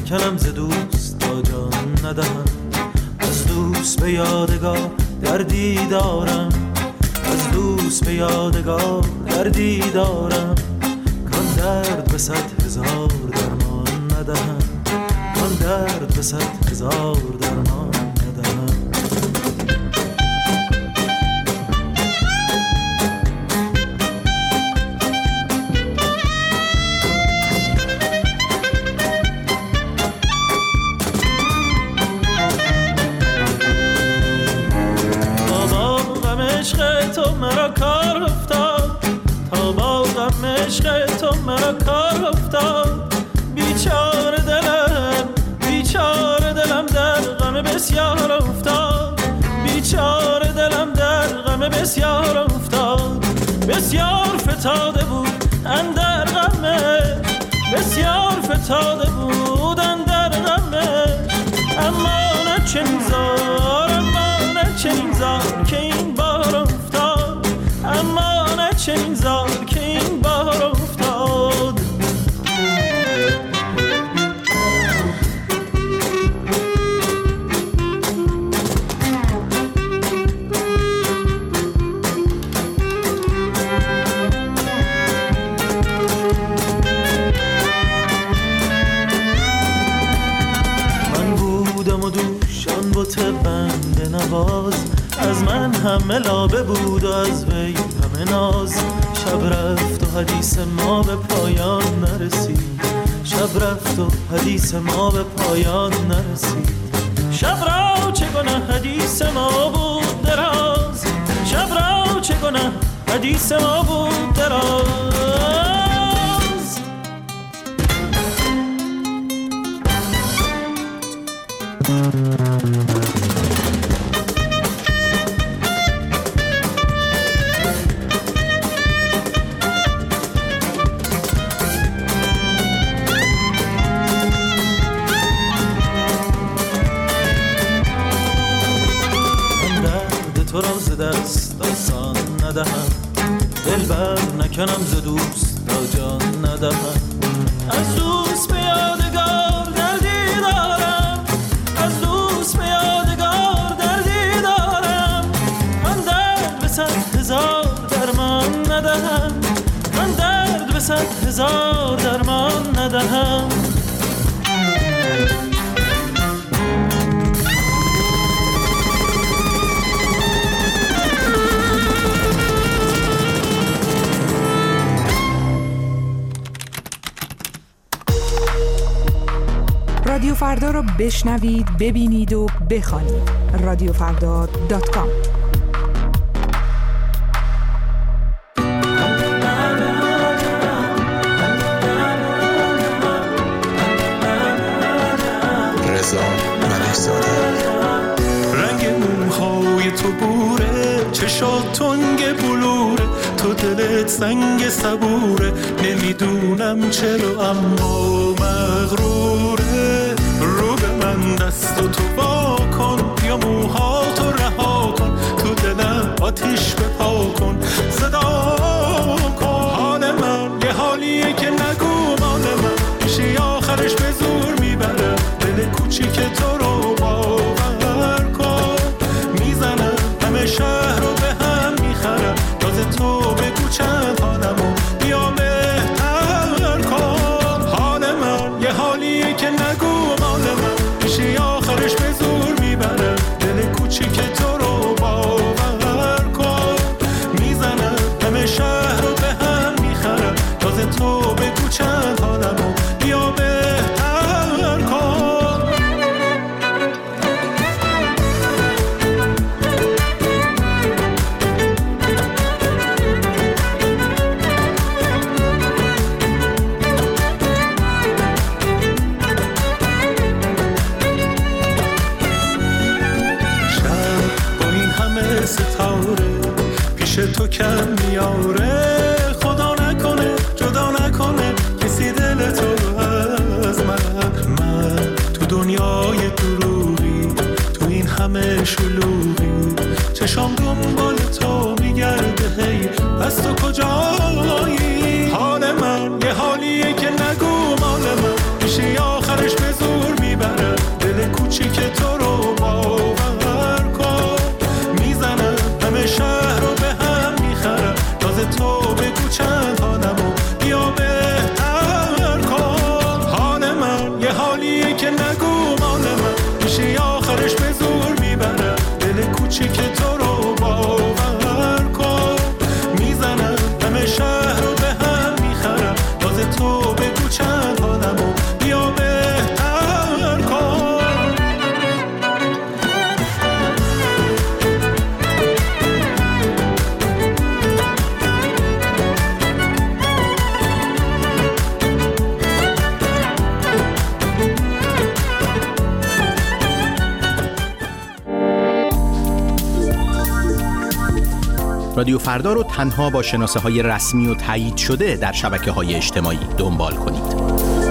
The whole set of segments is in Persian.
نکنم ز دوست تا جان ندهم. از دوست به یادگار دردی دارم، از دوست به یادگار دردی دارم. کان درد به 100,000 درمان ندهم، کان درد به 100,000 درمان ندهم. عشق تو مرا کار افتاد، تا با غم عشق تو مرا کار افتاد. بیچاره دلم، بیچاره دلم در غم بسیار افتاد، بیچاره دلم در غم بسیار افتاد. بسیار فتاده بود اندر غمش، بسیار فتاده بود اندر غمش. اما نه چنین زار، اما نه چنین زار که این بار افتاد، اما نه چنین زار که این بار افتاد. من بودم و دوشان بت بنده نواز، از من همه لابه بود و از وی همه ناز. شب رفت و حدیث ما به پایان نرسید، شب رفت و حدیث ما به پایان نرسید. شب را چه گناه حدیث ما بود دراز، شب را چه گناه حدیث ما بود دراز. تو را ز دست آسان ندهم، دلبر نکنم ز دوست تا جان ندهم. از دوست به یادگار دردی دارم، از دوست به یادگار دردی دارم. من درد به 100,000 درمان ندهم، من درد به 100,000 درمان ندهم. رادیو فردا رو بشنوید، ببینید و بخوانید. رادیوفردا.com. رضا ملک‌زاده. رنگ موهای تو بوره، چشات تنگ بلوره، تو دلت سنگ صبوره. نمیدونم چرا اما مغروره. رو به من دست و تو با کن، یا موهاتو رها کن. تو دلم آتیش بپا کن، صدا کن. حال من یه حالیه که نگو مال من، میشه آخرش به زور میبره. دل کوچیک تو رو باور کن، میزنم همه شهر رو به هم میخرم. راز تو بگو چند حالمو بیا بهتر کن. حال من یه حالیه که نگو مال من، میشه آخرش به زور میبره. دل کوچیک تو رو باور کن، میزنم همه شهر رو به هم میخرم. راز تو بگو چند حالمو بیا بهتر کن. تو کم میاره. خدا نکنه جدا نکنه کسی دل تو از من تو دنیای دروغی، تو این همه شلوغی. چشام دنبال تو میگرده، هی پس تو کجایی؟ حال من یه حالیه که نگو مال من، میشه آخرش به زور اینه که نگو مال من میشه آخرش به زور میبره دل کوچیک تو رو باور کن میزنم همه شهر رو به هم میخرم باز تو بگو چند حالمو بیا بهتر کن رادیو فردا رو تنها با شناسه‌های رسمی و تایید شده در شبکه‌های اجتماعی دنبال کنید.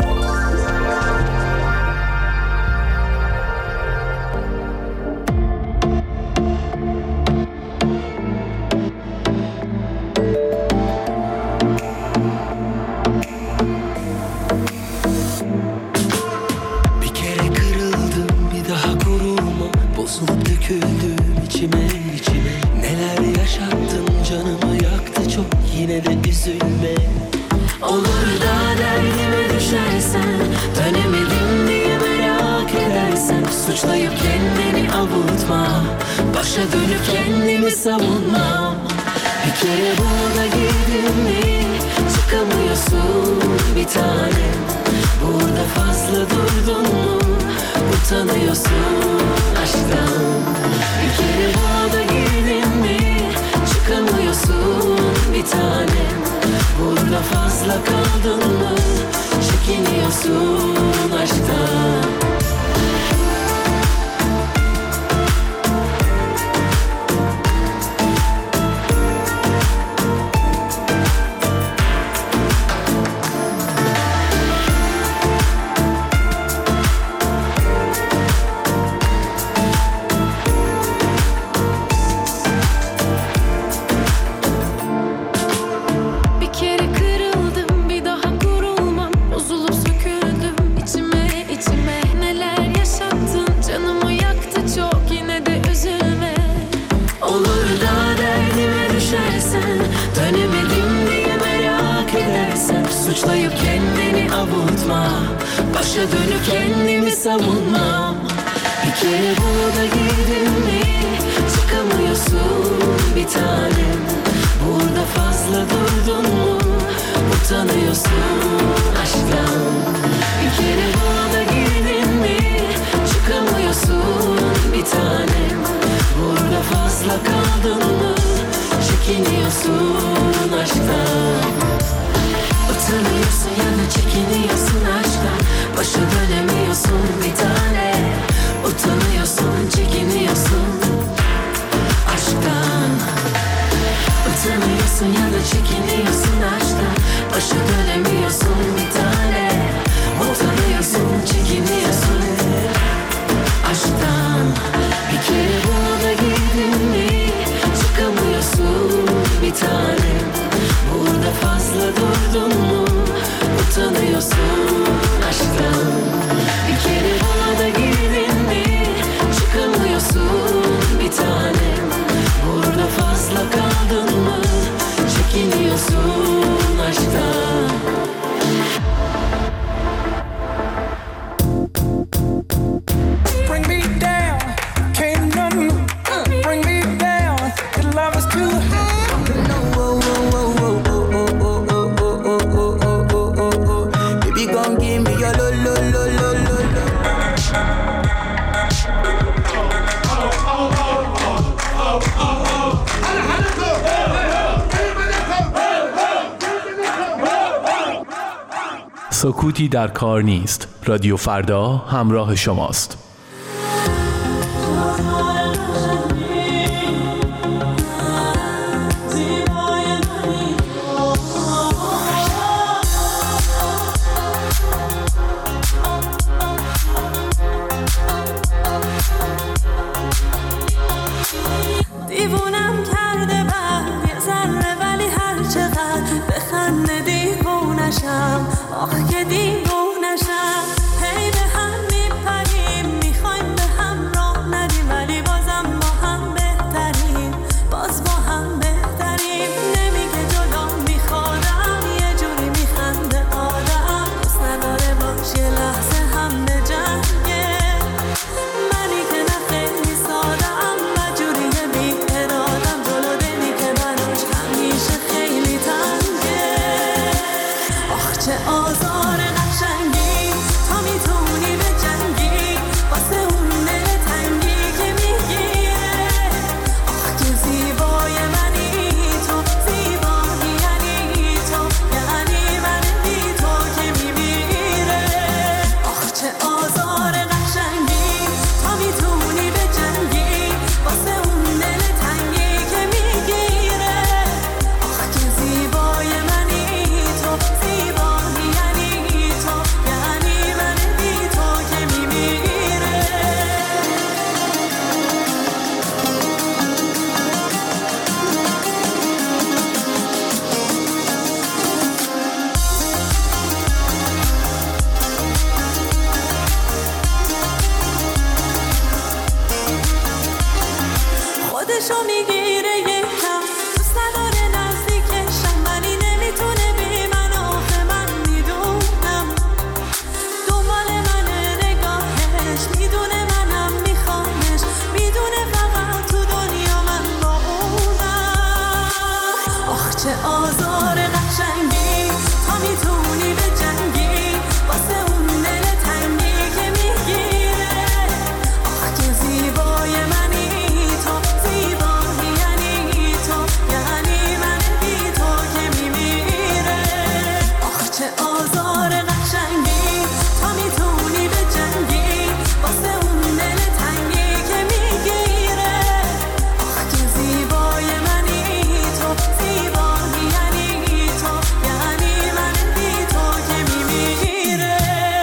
Bir kere kırıldım bir daha gururuma bozulup döküldüm içime neler yaşattın canımı yaktı çok yine de üzülme olur da derdime düşersen dönemedim diye merak edersen suçlayıp kendini avutma başa dönüp kendimi savunma bir kere burada girdin mi çıkamıyorsun bir tanem burada fazla durdun mu utanıyorsun aşktan bir kere burada girdin mi çıkamıyorsun bir tanem burada fazla kaldın mı çekiniyorsun aşktan suçlayıp kendini avutma başa dönüp kendimi savunmam bir kere burada girdin mi çıkamıyorsun bir tanem burada fazla durdun mu utanıyorsun aşktan bir kere burada girdin mi çıkamıyorsun bir tanem burada fazla kaldın mı çekiniyorsun aşktan utanıyorsun ya da çekiniyorsun aşktan başa dönemiyorsun bir tane utanıyorsun çekiniyorsun aşktan utanıyorsun ya da çekiniyorsun aşktan başa dönemiyorsun bir tane utanıyorsun çekiniyorsun aşktan bir kere burada girdin mi çıkamıyorsun bir tanem burada fazla durdun mu utanıyorsun aşktan bir kere burada girdin mi çıkamıyorsun bir tanem burada fazla kaldın mı çekiniyorsun aşktan Bring me down, can't none bring me down. Your love is too high. baby gon' give me your lo lo lo lo lo lo سکوتی در کار نیست. رادیو فردا همراه شماست. دیوونم کرده بعد یه ذره ولی هر چقدر بخنده دیوونشم آخ که دیوونشم هی به هم میپریم میخوایم به هم راه ندیم ولی با میگیره یکم، دوست نداره نزدیکشم ولی نمیتونه بی من، آخه من میدونم دنبال منه نگاهش، میدونه منم میخوامش، میدونه فقط تو دنیا من با اونم. آخ چه آزار قشنگی، تا میتونی به جنگی واسه اون دل تنگی که میگیره. آخ که زیبای منی تو، زیبایی یعنی تو، یعنی من بی تو که میمیره. آخ چه آزار قشنگی، تا میتونی به جنگی واسه اون دل تنگی که میگیره. آخ که زیبای منی تو، زیبایی یعنی تو، یعنی من بی تو که میمیره.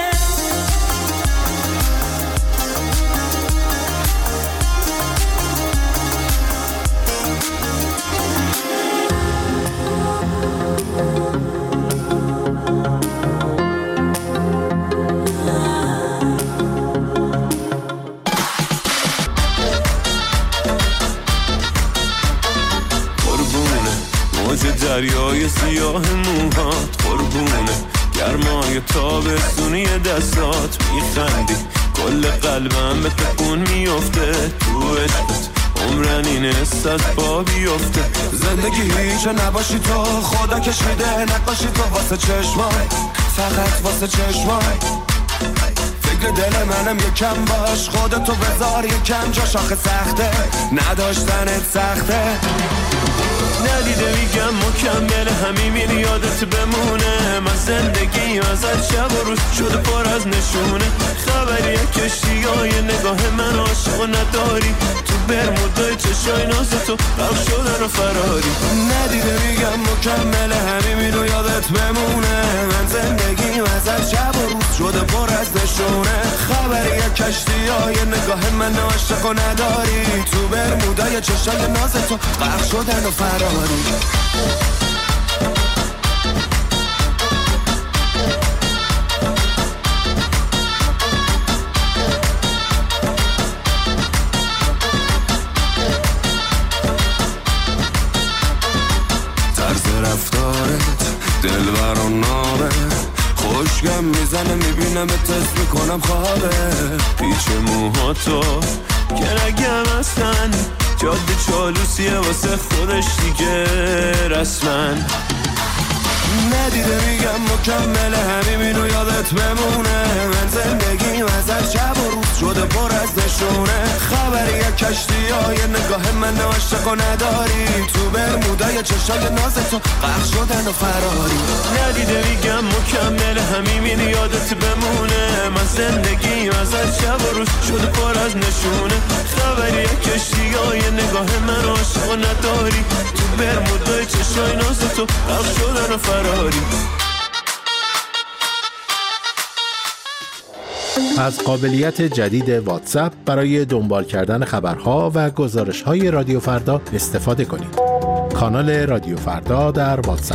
قربونه موج دریای سیاه موهات، قربونه گرمای تابستونی دستات، میخندی کل قلبم به تکون میفته، تو عشقت عمرن این است از پا بیفته. زندگی هیچ نباشی تو، خدا کشیده نقاشی تو واسه چشمای، فقط واسه چشمای. فکر دل منم یکم باش، خودتو بذار یکم جا، شاخه سخته نداشتنت سخته. ندیده میگم مکمل همین یادت بمونه، من زندگیم ازت شب و روز شده پر از نشونه. خبری کشتیای نگاه من عاشق نداری، تو برمودای چشای ناز تو غرق شدن و فراری. ندیده میگم مکمل همین یادت بمونه، من زندگیم ازت شب و روز شده پر از نشونه. خبری کشتیای نگاه من عاشق نداری، تو برمودای چشای ناز تو غرق شدن و فراری. طرز رفتارت دلبر و نابه، خوشگم میزنه میبینم تست میکنم خوابه. پیچ موهاتو که نگم هستن، جاده چالوسیه واسه خودش دیگه رسمن. ندیده میگم مکمل همینو یادت بمونه، من زندگیم ازت شب و روز شده پر از نشونه. خبری کشتیای نگاه من عاشق نداری، تو برمودای چشای ناز تو غرق شدن و فراری. ندیده میگم مکمل همین یادت بمونه، من زندگیم ازت شب و روز شده پر از نشونه. خبری کشتیای نگاه من عاشق نداری، تو برمودای چشای ناز تو غرق شدن و فراری. از قابلیت جدید واتساپ برای دنبال کردن خبرها و گزارش‌های رادیو فردا استفاده کنید. کانال رادیو فردا در واتساپ.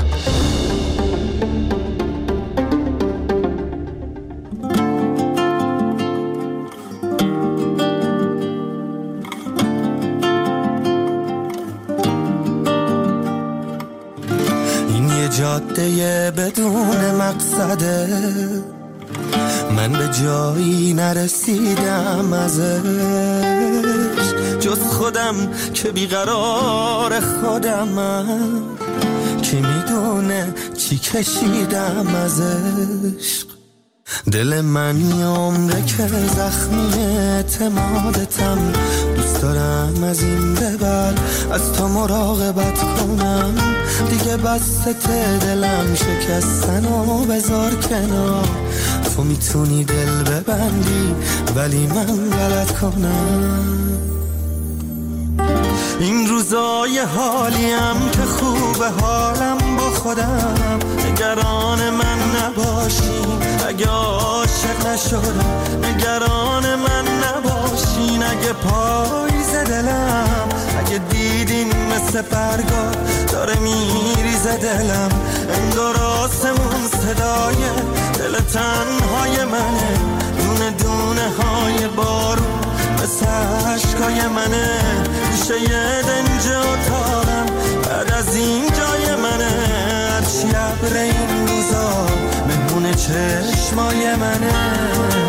این یه جاده بدون مقصده، من به جایی نرسیدم ازش، جز خودم که بیقرار خودمم، کی میدونه چی کشیدم ازش. دل من یه عمره که زخمی اعتمادتم، دوست دارم از این به بعد از تو مراقبت کنم. دیگه بسته دلم شکستن و بذار کنار، تو میتونی دل ببندی ولی من غلط کنم. این روزای حالیم که خوبه حالم با خودم، نگران من نباشین اگه عاشق نشدم، نگران من نباشین اگه پاییز دلم، اگه دیدین مثل برگا داره میریزه دلم، انگار آسمون صدای دل تنهای منه، دونه دونه های بارون مثل عشقای منه. گوشه یه دنج اتاقم بعد از این جای منه، هرچی ابر این روزا مهمون چشمای منه.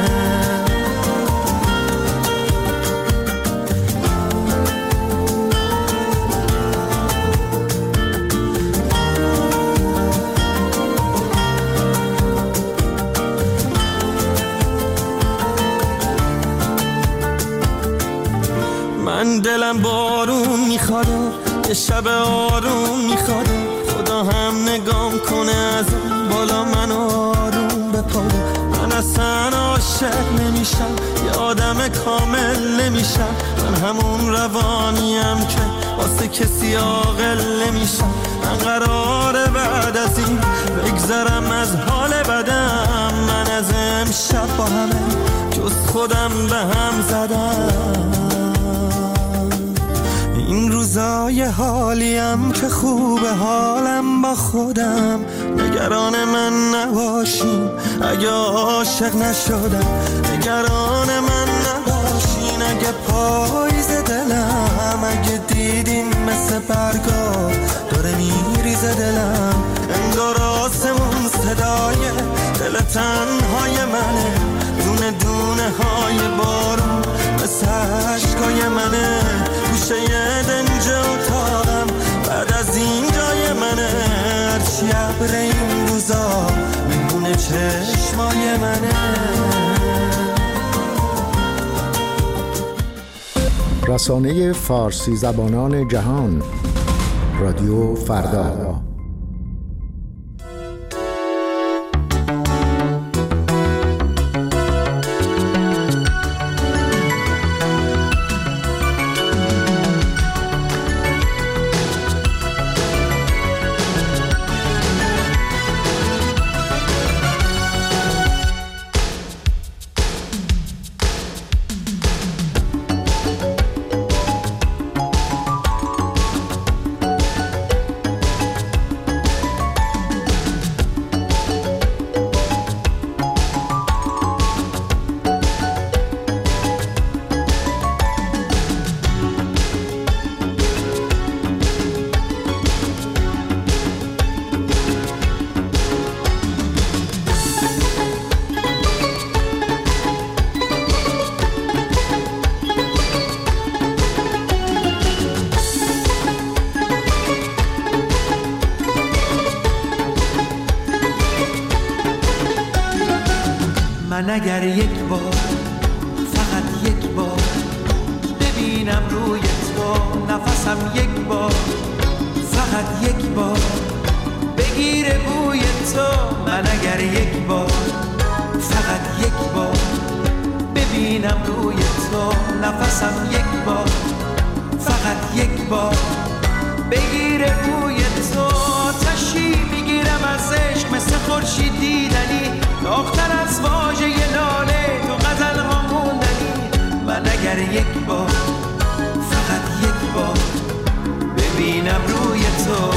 من دلم بارون میخواد، یه شب آروم میخواد، خدا هم نگام کنه از اون بالا من آروم بپاره. من اصلا عاشق نمیشم، یه آدم کامل نمیشم، من همون روانیم که واسه کسی عاقل نمیشم. من قراره بعد از این بگذرم از حال بدم، من از امشب با همه جز خودم به هم زدم. این روزای حالیم که خوبه حالم با خودم، نگران من نباشین اگه عاشق نشدم، نگران من نباشین اگه پاییز دلم، اگه دیدین مثل برگا داره میریزه دلم، انگار آسمون صدای دل تنهای منه، دونه دونه های بارون مثل عشقای منه. گوشه یه دنج اتاقم بعد از این جای منه، هرچی ابر این روزا مهمون چشمای منه. رسانه فارسی زبانان جهان، رادیو فردا. من اگر یک بار، فقط یک بار ببینم روی تو نفسم، یک بار فقط یک بار بگیره بوی تو، من اگر یک بار، فقط یک بار ببینم روی تو نفسم، یک بار فقط یک بار بگیره بوی تو، آتشی میگیرم از عشق مثل خورشید دیدنی، داغ‌تر از واژه لاله تو غزل ها موندنی. من اگر یک بار، فقط یک بار ببینم روی تو،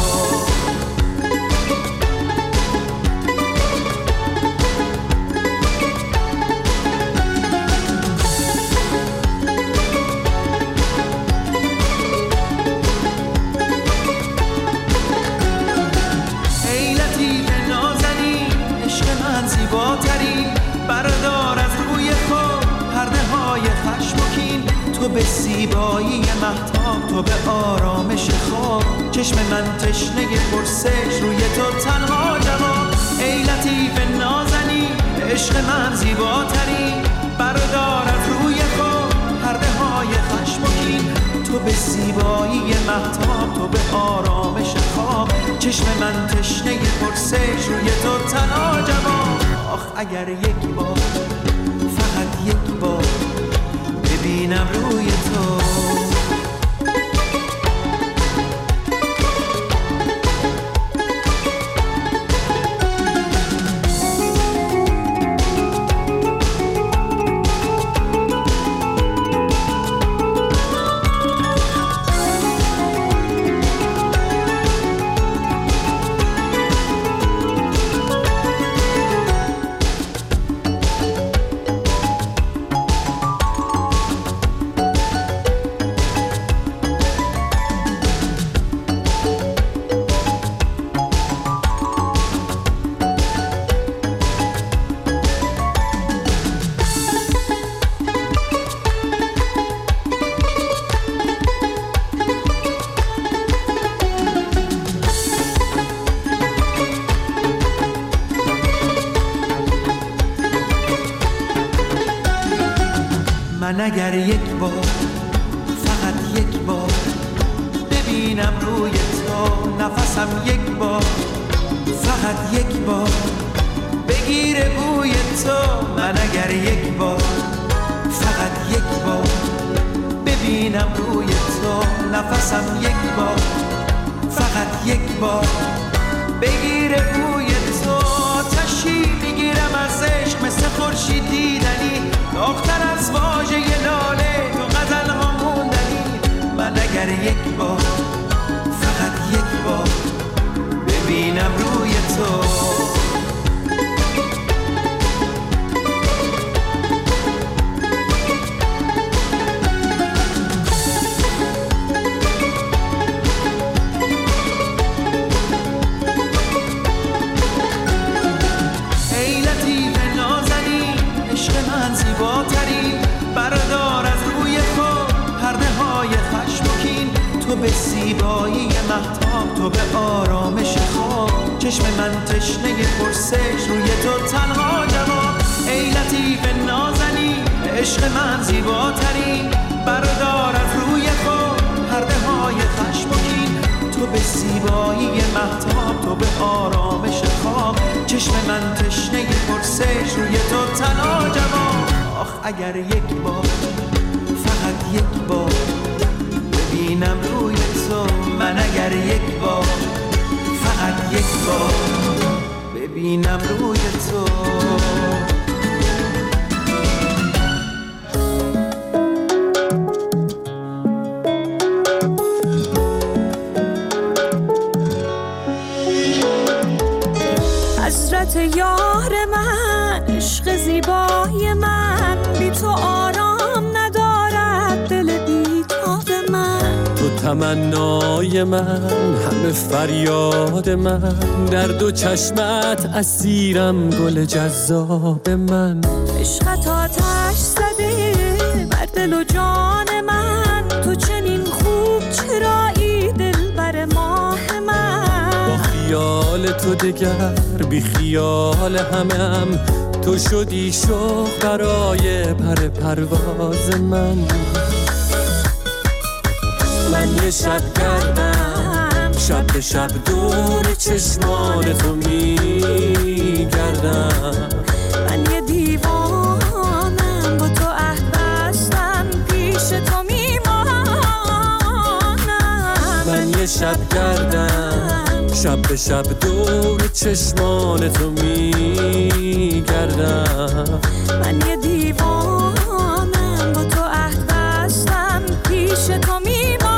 تو به زیبایی مهتاب، تو به آرامش خواب، چشم من تشنه پرسش روی تو تنها جواب. ای لطیف نازنی عشق من زیباتری، بردار از روی خود پرده های خشم و کین، تو به زیبایی مهتاب، تو به آرامش خواب، چشم من تشنه پرسش روی تو تنها جواب. آخ اگر یک بار، فقط یک بار ببینم روی تو، من اگر یک بار فقط یک بار ببینم روی تو نفسم یک بار فقط یک بار بگیره بوی تو من اگر یک بار فقط یک بار ببینم روی تو نفسم یک بار فقط یک بار بگیره بوی تو آتشی میگیرم از عشق مثل خورشید دیدنی داغ‌تر از واژه لاله تو غزل ها موندنی من اگر یک بار فقط یک بار ببینم روی تو بردار از روی خود پرده های خشم و کین تو به زیبایی مهتاب تو به آرامش خواب چشم من تشنه پرسش روی تو تنها جواب ای لطیف نازنین عشق من زیباترین بردار از روی خود پرده های خشم و کین تو به زیبایی مهتاب تو به آرامش خواب چشم من تشنه پرسش روی تو تنها جواب آخ اگر یک بار فقط یک بار ببینم روی تو من اگر یک بار فقط یک بار ببینم روی تو حضرت یار من عشق زیبای من بی تو آرام ندارد دل بیتاب من تو تمنای من همه فریاد من در دو چشمت اسیرم گل جذاب من عشقت آتش زده بر دل و جان من تو چنین خوب چرایی دل بر ماه من با خیال تو دگر بی خیال همم تو شدی شوق برای پر پرواز من من یه شب گردم شب به شب دور چشمان تو میگردم من یه دیوانم با تو عهد بستم پیش تو میمانم من یه شب گردم شب به شب دور چشمان تو میگردم من یه دیوانم با تو عهد بستم پیش تو میمانم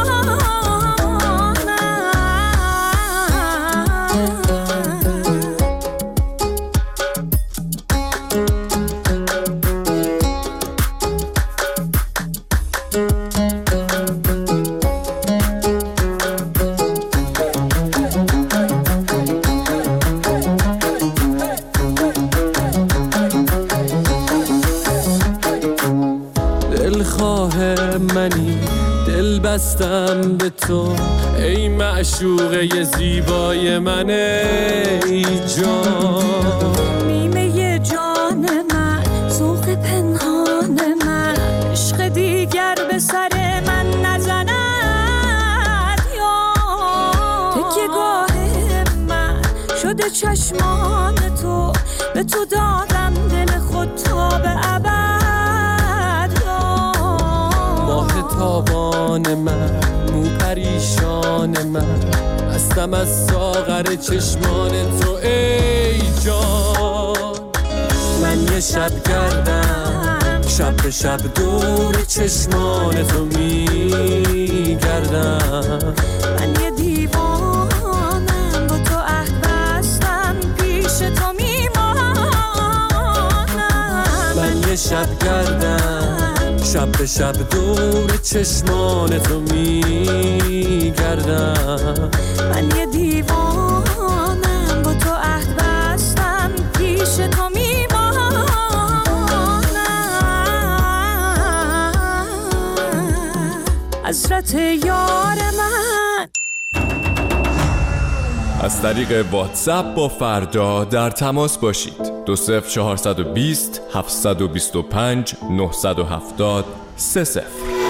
منی دل بستم به تو ای معشوقه زیبای من ای جان نیمه جان من ذوق پنهان من عشق دیگر به سر من نزند یا تکیه گاه من شده چشمان تو به تو دادم دل خود تا به ابد تابان من مو پریشان من هستم از ساغر چشمان تو ای جان من یه شب گردم شب به شب دور چشمان تو میگردم من یه دیوانم با تو عهد بستم پیش تو میمانم من یه شب گردم شب به شب دور چشمان تو میگردم من یه دیوانم با تو عهد بستم پیش تو میمانم حضرت یار من از طریق واتساپ با فردا در تماس باشید 20420 725 970 30.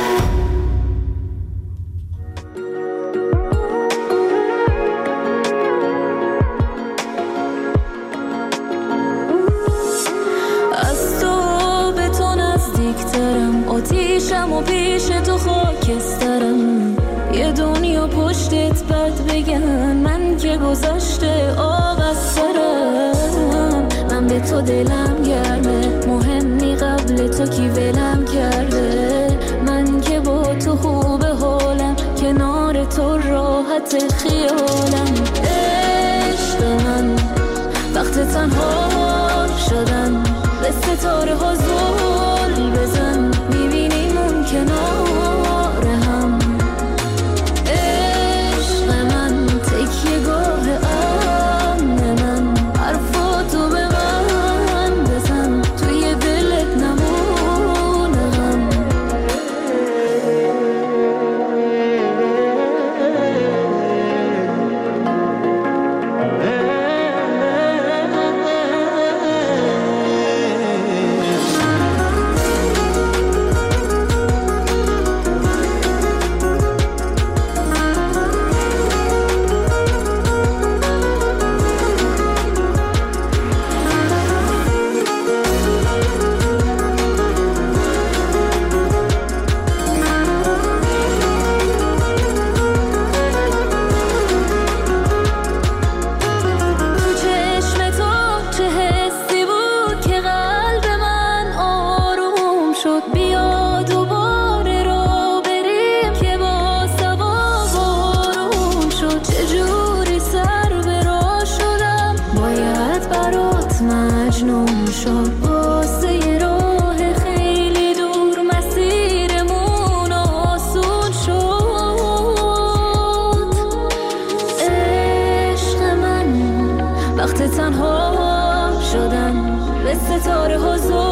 آتیشم و پیش تو خاکسترم، یه دنیا پشتت بد بگن من که گذشته آب از سرم. من به تو دلم گرمه، مهمی قبل تو کی ولم کرده. من که با تو خوب حالم، کنار تو راحت خیالم. عشق من وقت تنها شدن، به ستاره ها زل بزن، میبینیم اون کنار هم. عشق من تکیه گاه امن من، حرفاتو به من بزن، توی دلت نمونه غم. وقت تنها شدن، به ستاره ها